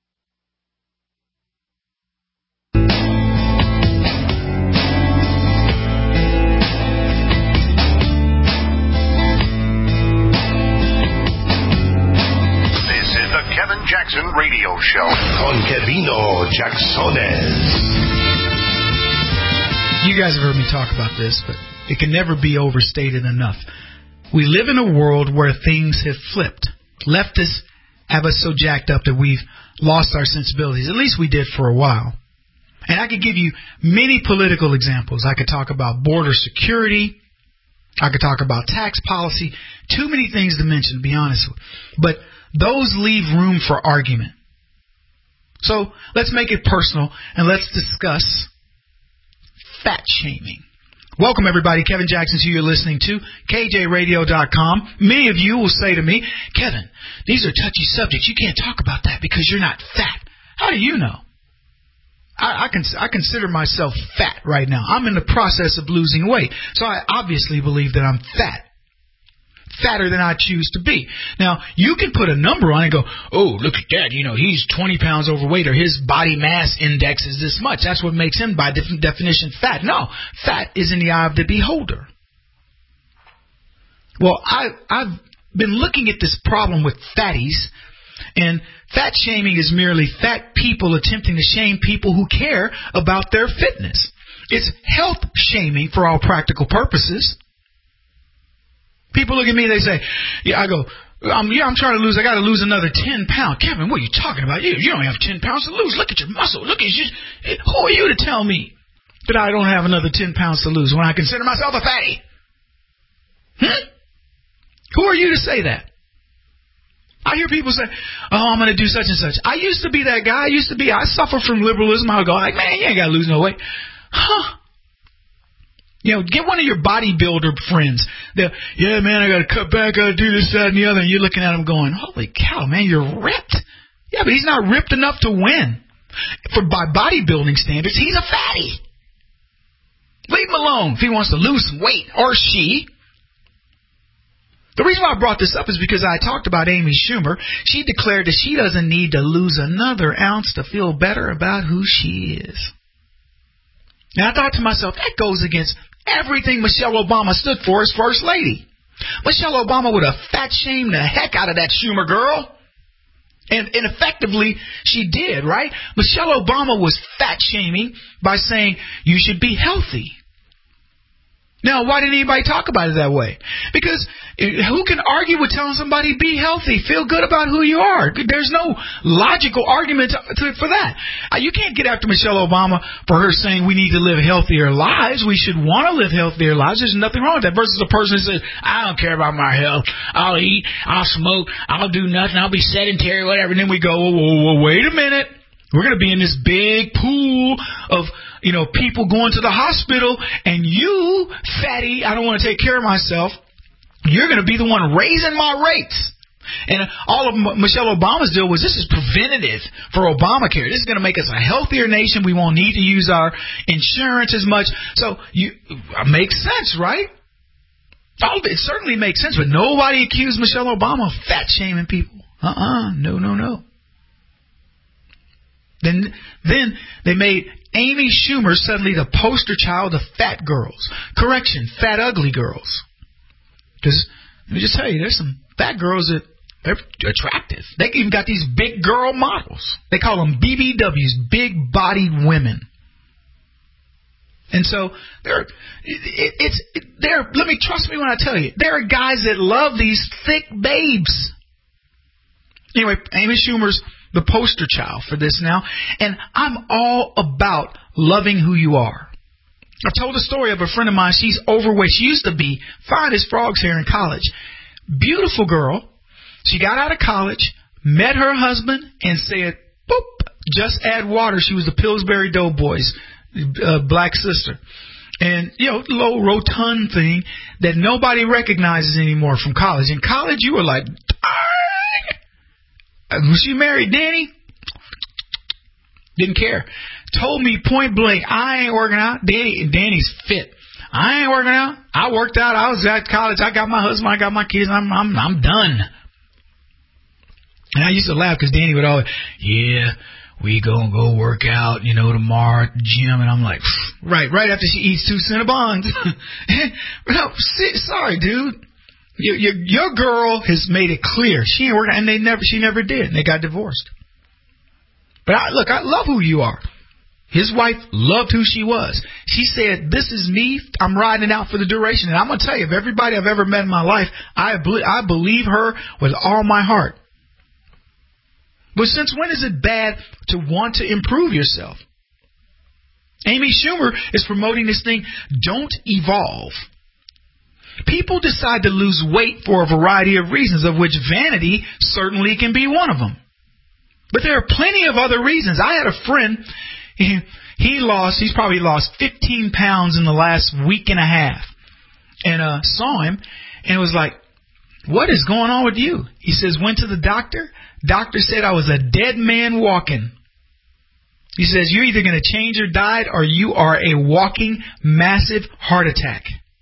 Kevin Jackson Radio Show. Con Kevino Jacksones. You guys have heard me talk about this, but it can never be overstated enough. We live in a world where things have flipped. Leftists have us so jacked up that we've lost our sensibilities. At least we did for a while. And I could give you many political examples. I could talk about border security. I could talk about tax policy. Too many things to mention, to be honest. But those leave room for argument. So let's make it personal and let's discuss fat shaming. Welcome, everybody. Kevin Jackson, who you're listening to, K J radio dot com. Many of you will say to me, Kevin, these are touchy subjects. You can't talk about that because you're not fat. How do you know? I, I, cons- I consider myself fat right now. I'm in the process of losing weight. So I obviously believe that I'm fat. Fatter than I choose to be. Now, you can put a number on it and go, oh, look at that. You know, he's twenty pounds overweight, or his body mass index is this much. That's what makes him, by def- definition, fat. No, fat is in the eye of the beholder. Well, I, I've been looking at this problem with fatties, and fat shaming is merely fat people attempting to shame people who care about their fitness. It's health shaming for all practical purposes. People look at me, they say, yeah, I go, um, yeah, I'm trying to lose, I got to lose another ten pounds. Kevin, what are you talking about? You, you don't have ten pounds to lose. Look at your muscle. Look at you. Who are you to tell me that I don't have another ten pounds to lose when I consider myself a fatty? Hmm? Who are you to say that? I hear people say, oh, I'm going to do such and such. I used to be that guy. I used to be, I suffer from liberalism. I would go like, man, you ain't got to lose no weight. Huh? You know, get one of your bodybuilder friends. They'll, yeah, man, I got to cut back. I got to do this, that, and the other. And you're looking at him going, holy cow, man, you're ripped. Yeah, but he's not ripped enough to win. For by bodybuilding standards, he's a fatty. Leave him alone if he wants to lose some weight, or she. The reason why I brought this up is because I talked about Amy Schumer. She declared that she doesn't need to lose another ounce to feel better about who she is. Now, I thought to myself, that goes against everything Michelle Obama stood for as First Lady. Michelle Obama would have fat shamed the heck out of that Schumer girl. And, and effectively, she did, right? Michelle Obama was fat shaming by saying, you should be healthy. Now, why didn't anybody talk about it that way? Because who can argue with telling somebody be healthy, feel good about who you are? There's no logical argument to, to, for that. Uh, you can't get after Michelle Obama for her saying we need to live healthier lives. We should want to live healthier lives. There's nothing wrong with that. Versus a person who says, I don't care about my health. I'll eat, I'll smoke, I'll do nothing, I'll be sedentary, whatever. And then we go, whoa, whoa, whoa, wait a minute. We're going to be in this big pool of, you know, people going to the hospital, and you, fatty, I don't want to take care of myself, you're going to be the one raising my rates. And all of Michelle Obama's deal was this is preventative for Obamacare. This is going to make us a healthier nation. We won't need to use our insurance as much. So you it makes sense, right? It certainly makes sense, but nobody accused Michelle Obama of fat shaming people. Uh-uh, no, no, no. Then, then they made Amy Schumer suddenly the poster child of fat girls. Correction, fat ugly girls. Because let me just tell you, there's some fat girls that they're attractive. They even got these big girl models. They call them B B Ws, big bodied women. And so they're it, it's they're. Let me trust me when I tell you, there are guys that love these thick babes. Anyway, Amy Schumer's the poster child for this now, and I'm all about loving who you are. I told a story of a friend of mine. She's overweight. She used to be fine as frogs here in college. Beautiful girl. She got out of college, met her husband, and said, boop, just add water. She was the Pillsbury Doughboys, uh, black sister. And, you know, low rotund thing that nobody recognizes anymore from college. In college, you were like, when she married Danny, didn't care. Told me point blank, I ain't working out. Danny, Danny's fit. I ain't working out. I worked out. I was at college. I got my husband. I got my kids. I'm I'm I'm done. And I used to laugh because Danny would always, yeah, we gonna go work out, you know, tomorrow at the gym. And I'm like, right, right after she eats two Cinnabons. No, sorry, dude. Your, your, your girl has made it clear she ain't working, and they never, she never did. And they got divorced. But I, look, I love who you are. His wife loved who she was. She said, "This is me. I'm riding it out for the duration." And I'm gonna tell you, of everybody I've ever met in my life, I believe, I believe her with all my heart. But since when is it bad to want to improve yourself? Amy Schumer is promoting this thing, don't evolve. People decide to lose weight for a variety of reasons, of which vanity certainly can be one of them. But there are plenty of other reasons. I had a friend, he, he lost, he's probably lost fifteen pounds in the last week and a half. And uh, saw him and was like, "What is going on with you?" He says, "Went to the doctor. Doctor said I was a dead man walking." He says, you're either going to change your diet or you are a walking massive heart attack.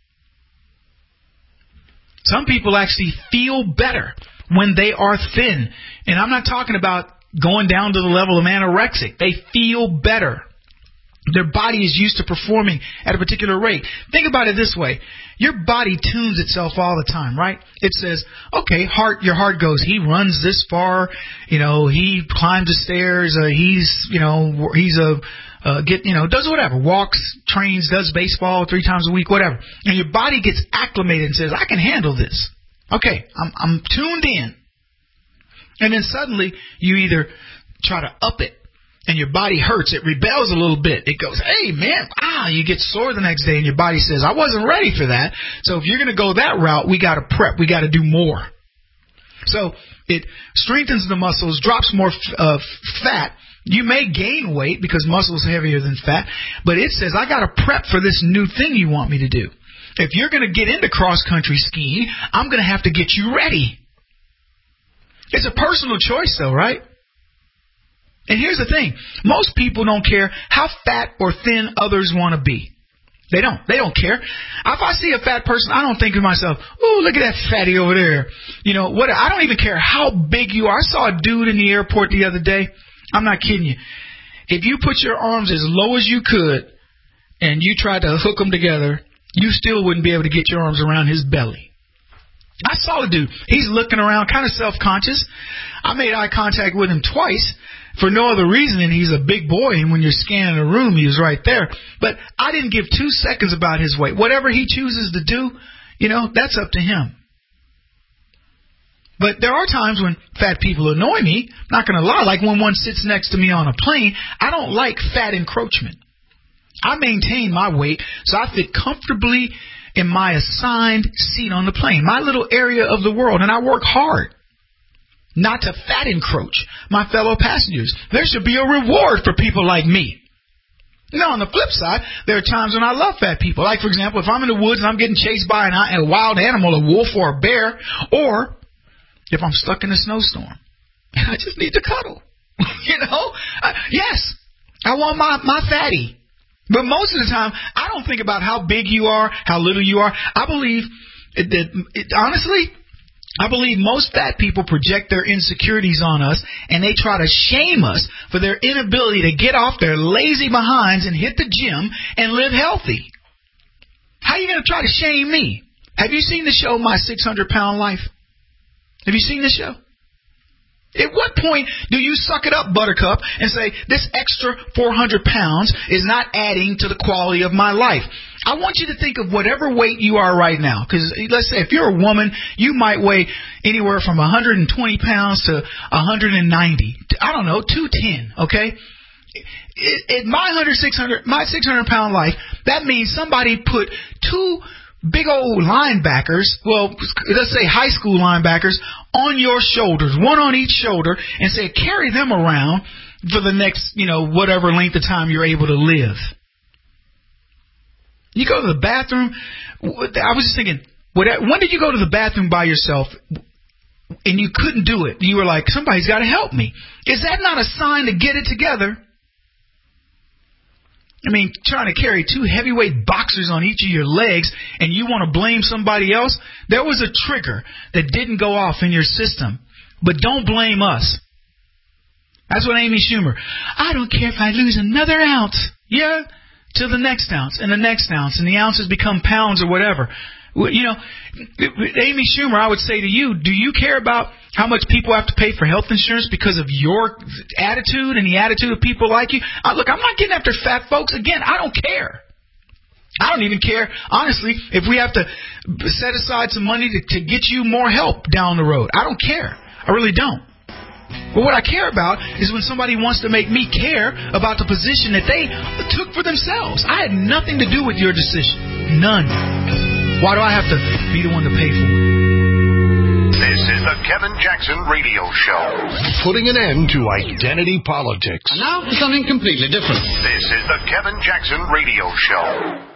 Some people actually feel better when they are thin. And I'm not talking about going down to the level of anorexic. They feel better. Their body is used to performing at a particular rate. Think about it this way. Your body tunes itself all the time, right? It says, okay, heart, your heart goes, he runs this far, you know, he climbs the stairs, uh, he's, you know, he's a, uh, get, you know, does whatever, walks, trains, does baseball three times a week, whatever. And your body gets acclimated and says, I can handle this. Okay, I'm, I'm tuned in. And then suddenly you either try to up it, and your body hurts. It rebels a little bit. It goes, hey, man, ah, you get sore the next day, and your body says, I wasn't ready for that. So if you're going to go that route, we got to prep. We got to do more. So it strengthens the muscles, drops more uh, fat. You may gain weight because muscle is heavier than fat, but it says, I got to prep for this new thing you want me to do. If you're going to get into cross-country skiing, I'm going to have to get you ready. It's a personal choice, though, right? And here's the thing. Most people don't care how fat or thin others want to be. They don't. They don't care. If I see a fat person, I don't think to myself, oh, look at that fatty over there. You know, what? I don't even care how big you are. I saw a dude in the airport the other day. I'm not kidding you. If you put your arms as low as you could and you tried to hook them together, you still wouldn't be able to get your arms around his belly. I saw the dude. He's looking around, kind of self-conscious. I made eye contact with him twice for no other reason than he's a big boy, and when you're scanning a room, he was right there. But I didn't give two seconds about his weight. Whatever he chooses to do, you know, that's up to him. But there are times when fat people annoy me. Not going to lie. Like when one sits next to me on a plane, I don't like fat encroachment. I maintain my weight so I fit comfortably in my assigned seat on the plane, my little area of the world, and I work hard not to fat encroach my fellow passengers. There should be a reward for people like me. Now, on the flip side, there are times when I love fat people. Like, for example, if I'm in the woods and I'm getting chased by an, a wild animal, a wolf or a bear, or if I'm stuck in a snowstorm and I just need to cuddle. you know? Uh, yes, I want my, my fatty. But most of the time, I don't think about how big you are, how little you are. I believe that, it, honestly, I believe most fat people project their insecurities on us, and they try to shame us for their inability to get off their lazy behinds and hit the gym and live healthy. How are you going to try to shame me? Have you seen the show My six hundred pound Life? Have you seen the show? At what point do you suck it up, Buttercup, and say, this extra four hundred pounds is not adding to the quality of my life? I want you to think of whatever weight you are right now. Because let's say if you're a woman, you might weigh anywhere from one hundred twenty pounds to one hundred ninety. I don't know, two ten, okay? In my six hundred, my six hundred pound life, that means somebody put two big old linebackers, well, let's say high school linebackers, on your shoulders, one on each shoulder, and say, carry them around for the next, you know, whatever length of time you're able to live. You go to the bathroom, I was just thinking, when did you go to the bathroom by yourself and you couldn't do it? You were like, somebody's got to help me. Is that not a sign to get it together? I mean, trying to carry two heavyweight boxers on each of your legs and you want to blame somebody else? There was a trigger that didn't go off in your system. But don't blame us. That's what Amy Schumer. I don't care if I lose another ounce. Yeah, to the next ounce and the next ounce. And the ounces become pounds or whatever. You know, Amy Schumer, I would say to you, do you care about how much people have to pay for health insurance because of your attitude and the attitude of people like you? Uh, look, I'm not getting after fat folks. Again, I don't care. I don't even care, honestly, if we have to set aside some money to, to get you more help down the road. I don't care. I really don't. But what I care about is when somebody wants to make me care about the position that they took for themselves. I had nothing to do with your decision. None. Why do I have to be the one to pay for it? This is the Kevin Jackson Radio Show. Putting an end to identity politics. And now for something completely different. This is the Kevin Jackson Radio Show.